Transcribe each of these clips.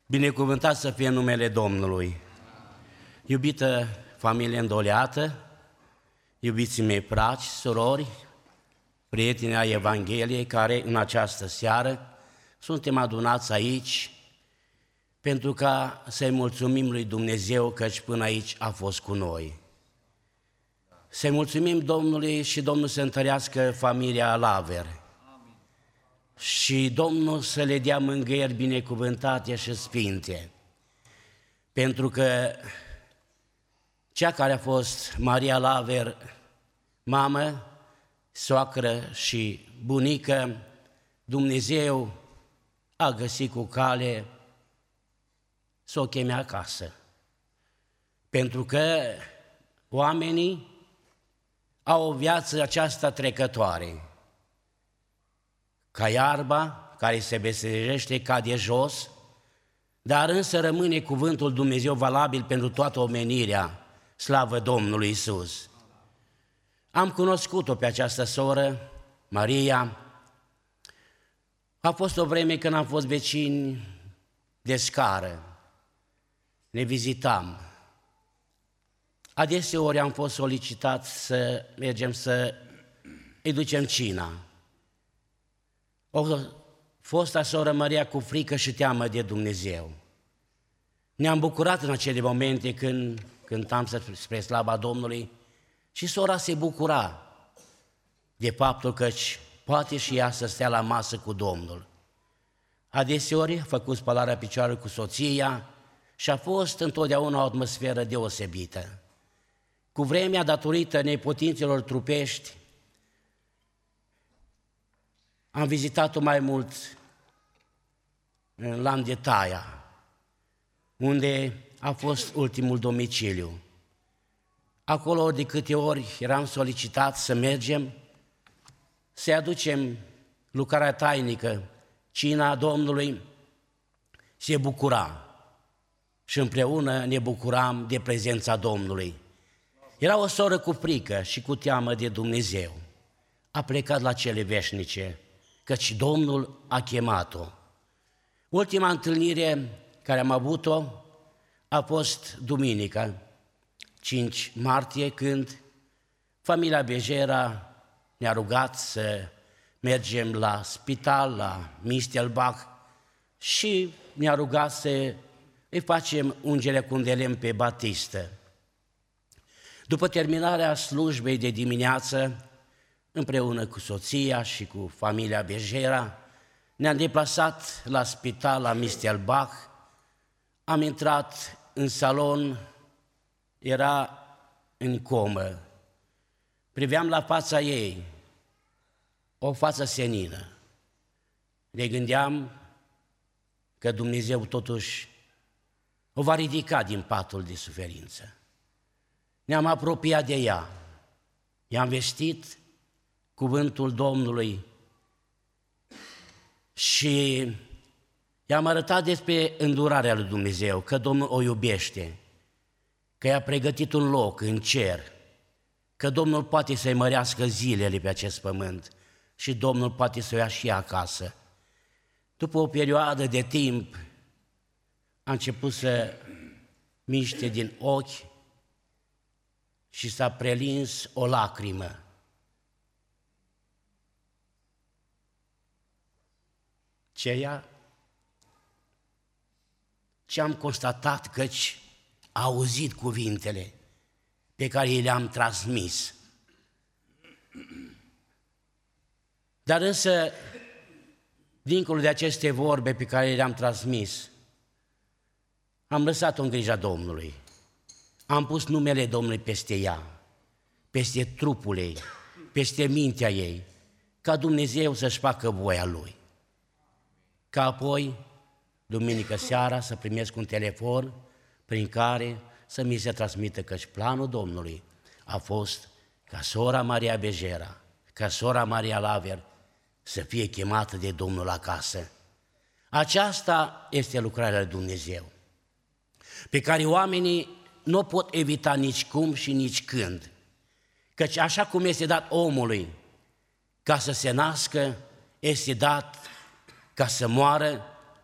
Binecuvântat să fie numele Domnului. Iubită familie îndoleată, iubiții mei frați, surori, prieteni ai Evangheliei care în această seară suntem adunați aici pentru ca să-i mulțumim lui Dumnezeu căci până aici a fost cu noi. Să-i mulțumim Domnului și Domnul să întărească familia Laver. Și Domnul să le dea mângâieri binecuvântate și sfinte, pentru că cea care a fost Maria Laver, mamă, soacră și bunică, Dumnezeu a găsit cu cale să o cheme acasă, pentru că oamenii au o viață aceasta trecătoare, ca iarba care se veselește, cade jos, dar însă rămâne cuvântul Dumnezeu valabil pentru toată omenirea, slavă Domnului Iisus. Am cunoscut-o pe această soră, Maria. A fost o vreme când am fost vecini de scară, ne vizitam. Adeseori am fost solicitat să mergem să îi ducem cina. O fosta soră Maria cu frică și teamă de Dumnezeu. Ne-am bucurat în acele momente când cântam spre slava Domnului și sora se bucura de faptul că poate și ea să stea la masă cu Domnul. Adeseori a făcut spălarea picioarelor cu soția și a fost întotdeauna o atmosferă deosebită. Cu vremea, datorită neputințelor trupești, am vizitat-o mai mult în Landetaia, unde a fost ultimul domiciliu. Acolo, de câte ori eram solicitat să mergem, să-i aducem lucrarea tainică, cina Domnului, se bucura și împreună ne bucuram de prezența Domnului. Era o soră cu frică și cu teamă de Dumnezeu. A plecat la cele veșnice, căci Domnul a chemat-o. Ultima întâlnire care am avut-o a fost duminica, 5 martie, când familia Bejera ne-a rugat să mergem la spital, la Mistelbach, și ne-a rugat să îi facem ungerea cu de lemn pe Batistă. După terminarea slujbei de dimineață, împreună cu soția și cu familia Bejera, ne-am deplasat la spital, la Mistelbach, am intrat în salon, era în comă. Priveam la fața ei, o față senină. Ne gândeam că Dumnezeu totuși o va ridica din patul de suferință. Ne-am apropiat de ea, i-am vestit cuvântul Domnului și i-am arătat despre îndurarea lui Dumnezeu, că Domnul o iubește, că i-a pregătit un loc în cer, că Domnul poate să-i mărească zilele pe acest pământ și Domnul poate să o ia și acasă. După o perioadă de timp, a început să miște din ochi și s-a prelins o lacrimă. Ce am constatat, căci a auzit cuvintele pe care le-am transmis. Dar însă, dincolo de aceste vorbe pe care le-am transmis, am lăsat-o în grija Domnului. Am pus numele Domnului peste ea, peste trupul ei, peste mintea ei, ca Dumnezeu să-și facă voia Lui. Ca apoi, duminică seara, să primesc un telefon prin care să mi se transmită căci planul Domnului a fost ca sora Maria Bejera, ca sora Maria Laver să fie chemată de Domnul acasă. Aceasta este lucrarea lui Dumnezeu, pe care oamenii nu o pot evita nici cum și nici când, căci așa cum este dat omului ca să se nască, este dat ca să moară,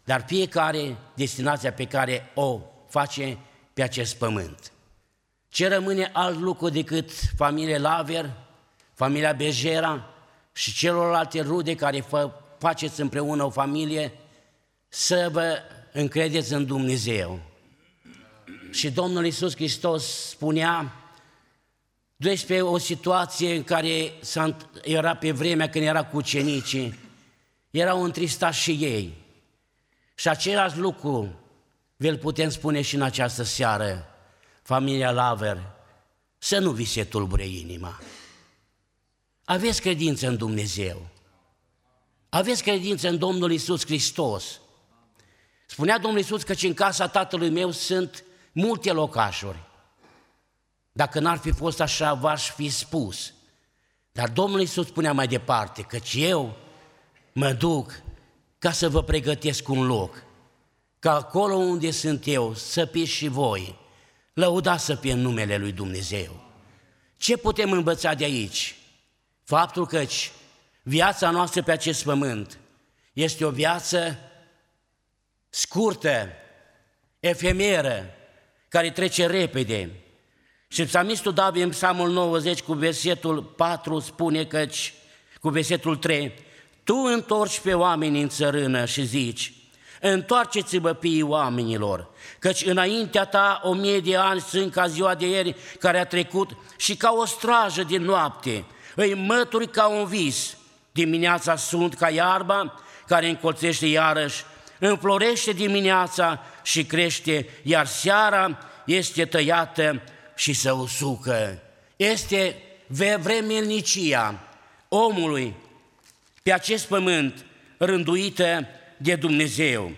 dar fiecare destinația pe care o face pe acest pământ. Ce rămâne alt lucru decât familia Laver, familia Bejera și celorlalte rude care faceți împreună o familie, să vă încredeți în Dumnezeu. Și Domnul Iisus Hristos spunea despre o situație în care era pe vremea când era cu ucenicii, erau întristați și ei. Și același lucru vi-l putem spune și în această seară, familia Laver, să nu vi se tulbure inima. Aveți credință în Dumnezeu. Aveți credință în Domnul Iisus Hristos. Spunea Domnul Iisus că în casa Tatălui meu sunt multe locașuri. Dacă n-ar fi fost așa, v-aș fi spus. Dar Domnul Iisus spunea mai departe, căci eu mă duc ca să vă pregătesc un loc, ca acolo unde sunt eu să fiți și voi, lăudați să fie în numele lui Dumnezeu. Ce putem învăța de aici? Faptul că viața noastră pe acest pământ este o viață scurtă, efemeră, care trece repede. Și psalmistul David în Psalmul 90 cu versetul 4 spune căci, cu versetul 3, Tu întorci pe oameni în țărână și zici, întoarceți-vă fiii oamenilor, căci înaintea ta 1000 de ani sunt ca ziua de ieri care a trecut și ca o strajă din noapte, îi mături ca un vis, dimineața sunt ca iarba care încolțește iarăși, înflorește dimineața și crește, iar seara este tăiată și se usucă. Este vremelnicia omului pe acest pământ rânduită de Dumnezeu.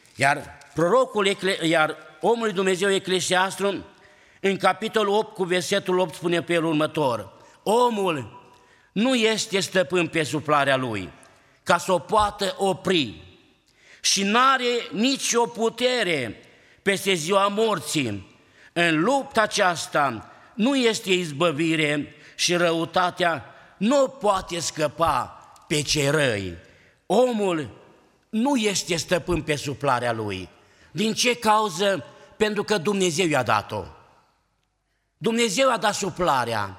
Iar omul lui Dumnezeu Eclesiastru, în capitolul 8 cu versetul 8 spune pe el următor, omul nu este stăpân pe suflarea lui, ca să o poată opri și n-are nicio putere peste ziua morții. În lupta aceasta nu este izbăvire și răutatea nu poate scăpa pe cei răi. Omul nu este stăpân pe suflarea lui. Din ce cauză? Pentru că Dumnezeu i-a dat-o. Dumnezeu a dat suflarea.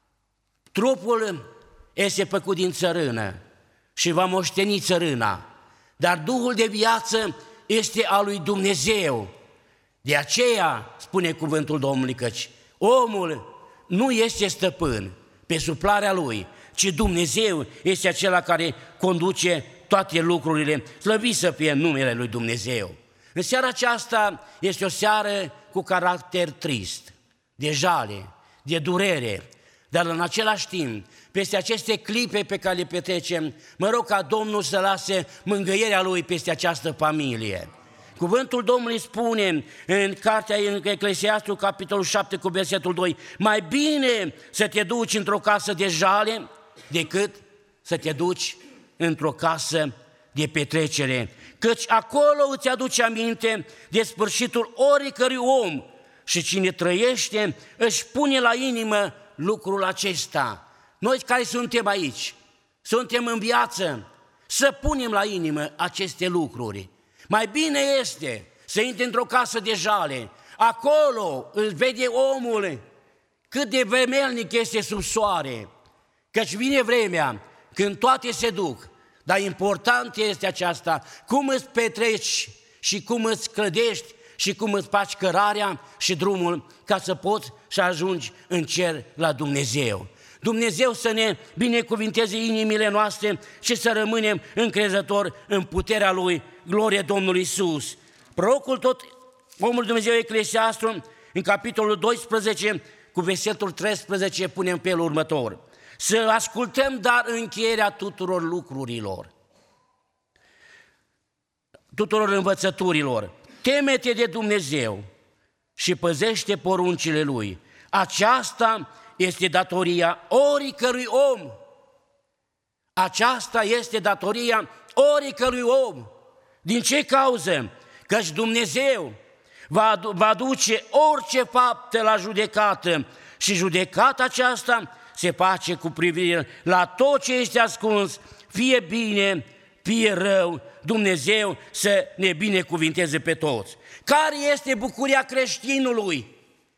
Trupul este făcut din țărână și va moșteni țărâna, dar Duhul de viață este al lui Dumnezeu. De aceea spune cuvântul Domnului căci omul nu este stăpân pe suflarea lui, ci Dumnezeu este acela care conduce toate lucrurile, slăvit să fie în numele lui Dumnezeu. În seara aceasta este o seară cu caracter trist, de jale, de durere, dar în același timp, peste aceste clipe pe care le petrecem, mă rog ca Domnul să lase mângâierea Lui peste această familie. Cuvântul Domnului spune în cartea în Eclesiastru, capitolul 7 cu versetul 2, mai bine să te duci într-o casă de jale decât să te duci într-o casă de petrecere, căci acolo îți aduce aminte de sfârșitul oricărui om și cine trăiește își pune la inimă lucrul acesta. Noi care suntem aici, suntem în viață, să punem la inimă aceste lucruri. Mai bine este să intri într-o casă de jale, acolo îl vede omul cât de vremelnic este sub soare, căci vine vremea când toate se duc, dar important este aceasta, cum îți petreci și cum îți clădești și cum îți faci cărarea și drumul ca să poți să ajungi în cer la Dumnezeu. Dumnezeu să ne binecuvinteze inimile noastre și să rămânem încrezători în puterea Lui, glorie Domnului Iisus. Prorocul tot, omul Dumnezeu Eclesiastru, în capitolul 12, cu versetul 13, punem pe el următor. Să ascultăm dar încheierea tuturor lucrurilor, tuturor învățăturilor. Teme-te de Dumnezeu și păzește poruncile Lui. Aceasta este datoria oricărui om. Aceasta este datoria oricărui om. Din ce cauză? Căci Dumnezeu va duce orice faptă la judecată și judecata aceasta se face cu privire la tot ce este ascuns, fie bine, fie rău, Dumnezeu să ne binecuvinteze pe toți. Care este bucuria creștinului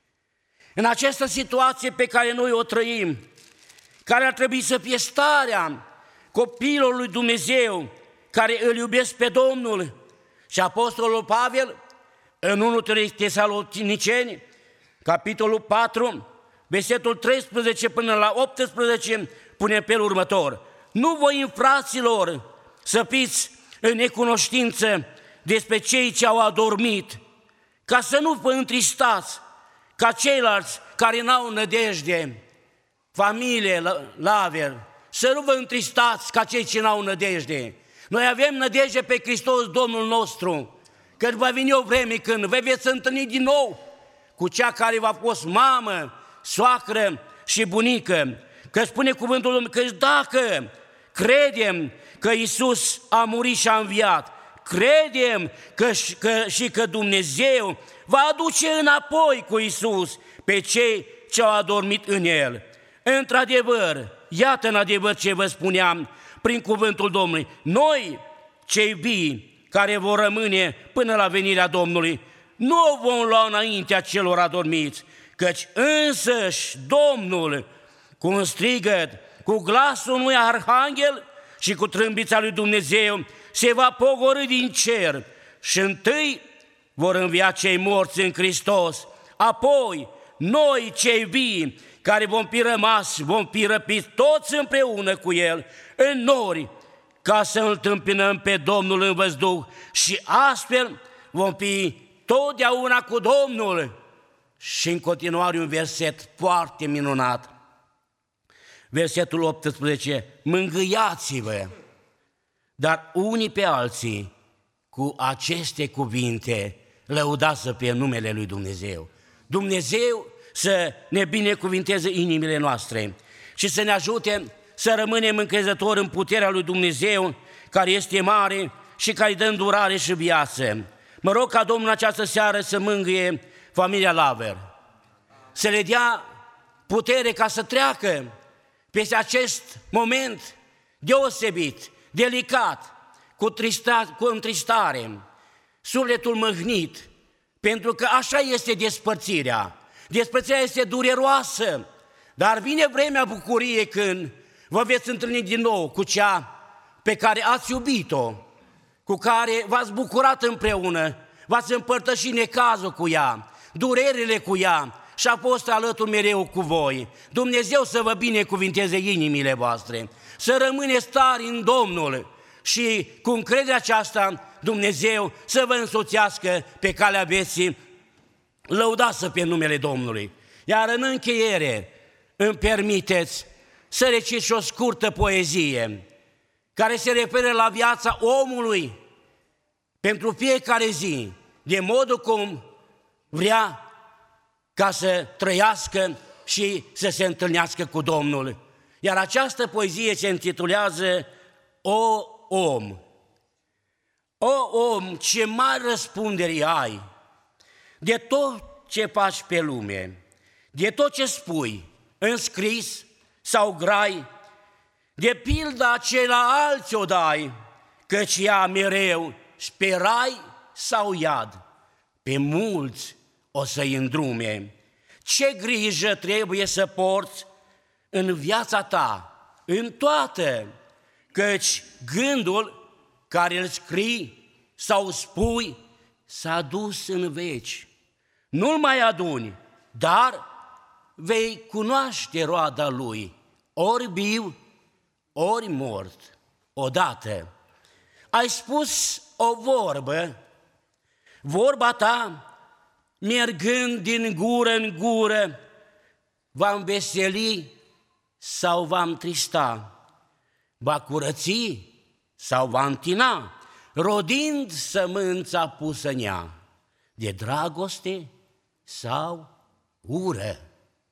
în această situație pe care noi o trăim? Care ar trebui să fie starea copilului lui Dumnezeu care îl iubesc pe Domnul? Și Apostolul Pavel, în 1 Tesaloniceni, capitolul 4, versetul 13 până la 18, pune în felul următor: nu voi, fraților, să fiți în necunoștință despre cei ce au adormit, ca să nu vă întristați ca ceilalți care n-au nădejde. Familie, Laver, să nu vă întristați ca cei ce n-au nădejde. Noi avem nădejde pe Hristos Domnul nostru, că va veni o vreme când vă veți întâlni din nou cu cea care v-a fost mamă, soacră și bunică. Că spune cuvântul Domnului că dacă credem că Iisus a murit și a înviat, credem că Dumnezeu va aduce înapoi cu Iisus pe cei ce au adormit în El. Într-adevăr, iată în adevăr ce vă spuneam prin cuvântul Domnului: noi, cei vii, care vor rămâne până la venirea Domnului, nu o vom lua înaintea celor adormiți, căci însăși Domnul, cu un strigăt, cu glasul unui arhanghel și cu trâmbița lui Dumnezeu, se va pogorî din cer și întâi vor învia cei morți în Hristos. Apoi, noi, cei vii, care vom fi rămași, vom fi răpiți toți împreună cu El în nori, ca să îl întâmpinăm pe Domnul în văzduh și astfel vom fi totdeauna cu Domnul. Și în continuare un verset foarte minunat, versetul 18: mângâiați-vă, dar unii pe alții cu aceste cuvinte, lăudați să fie numele lui Dumnezeu. Dumnezeu să ne binecuvinteze inimile noastre și să ne ajute să rămânem încrezători în puterea lui Dumnezeu, care este mare și care dă îndurare și viață. Mă rog ca Domnul această seară să mângâie familia Laver, să le dea putere ca să treacă peste acest moment deosebit, delicat, cu întristare, sufletul mâhnit, pentru că așa este despărțirea. Despărțirea este dureroasă, dar vine vremea bucuriei când vă veți întâlni din nou cu cea pe care ați iubit-o, cu care v-ați bucurat împreună, v-ați împărtășit necazul cu ea, durerile cu ea și a fost alături mereu cu voi. Dumnezeu să vă binecuvinteze inimile voastre, să rămâneți tari în Domnul și cu încrederea aceasta Dumnezeu să vă însoțească pe calea vieții. Lăudați pe numele Domnului. Iar în încheiere îmi permiteți să recit și o scurtă poezie care se referă la viața omului pentru fiecare zi, de modul cum vrea ca să trăiască și să se întâlnească cu Domnul. Iar această poezie se intitulează O om! O om, ce mari răspunderi ai de tot ce faci pe lume, de tot ce spui, în scris sau grai, de pilda ce la alții o dai, căci ea mereu sperai sau iad, pe mulți o să-i îndrume. Ce grijă trebuie să porți în viața ta, în toată, căci gândul care îl scrii sau spui s-a dus în veci. Nu-l mai aduni, dar vei cunoaște roada lui, ori viu, ori mort. Odată ai spus o vorbă, vorba ta, mergând din gură în gură, va înveseli sau va întrista, va curăți sau va întina, rodind sămânța pusă în ea, de dragoste sau ură.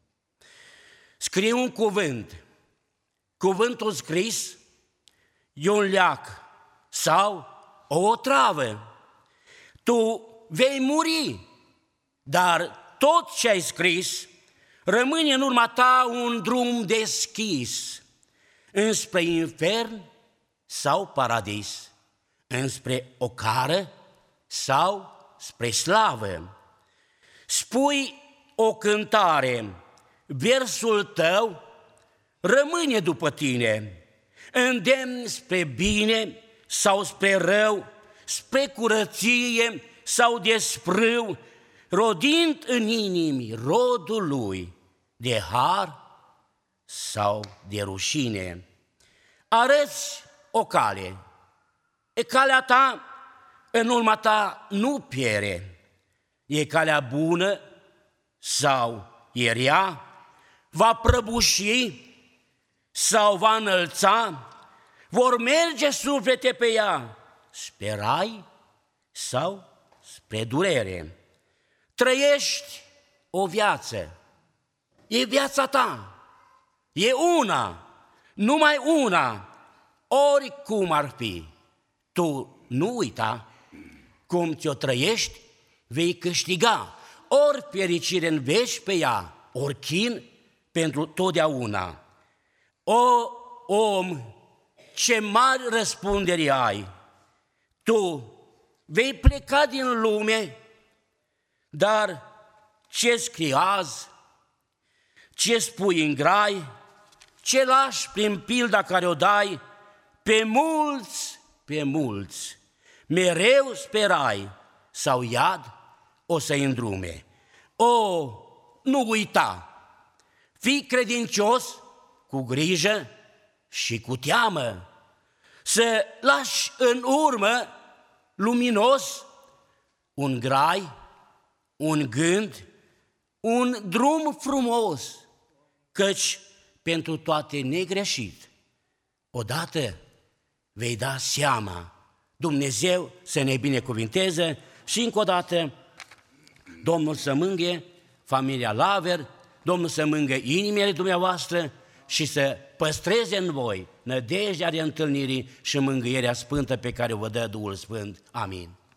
Scrie un cuvânt. Cuvântul scris e un leac sau o otravă. Tu vei muri, dar tot ce ai scris rămâne în urma ta un drum deschis înspre infern sau paradis. înspre ocară sau spre slavă. Spui o cântare, versul tău rămâne după tine, îndemn spre bine sau spre rău, spre curăție sau de sprâu, rodind în inimi rodul lui, de har sau de rușine. Arăți o cale, e calea ta, în urma ta nu piere, e calea bună sau e rea, va prăbuși sau va înălța, vor merge suflete pe ea, spre rai sau spre durere. Trăiești o viață, e viața ta, e una, numai una, oricum ar fi. Tu nu uita, cum ți-o trăiești, vei câștiga ori fericire în veci pe ea, ori chin pentru totdeauna. O om, ce mari răspunderi ai! Tu vei pleca din lume, dar ce scrii azi, ce spui în grai, ce lași prin pilda care o dai, pe mulți, mereu sperai, sau iad o să-i îndrume. O, nu uita, fii credincios, cu grijă și cu teamă, să lași în urmă luminos un grai, un gând, un drum frumos, căci pentru toate negreșit, odată vei da seama. Dumnezeu să ne binecuvinteze și încă o dată Domnul să mângâie familia Laver, Domnul să mângâie inimile dumneavoastră și să păstreze în voi nădejdea de întâlnirii și mângâierea sfântă pe care o vă dă Duhul Sfânt. Amin.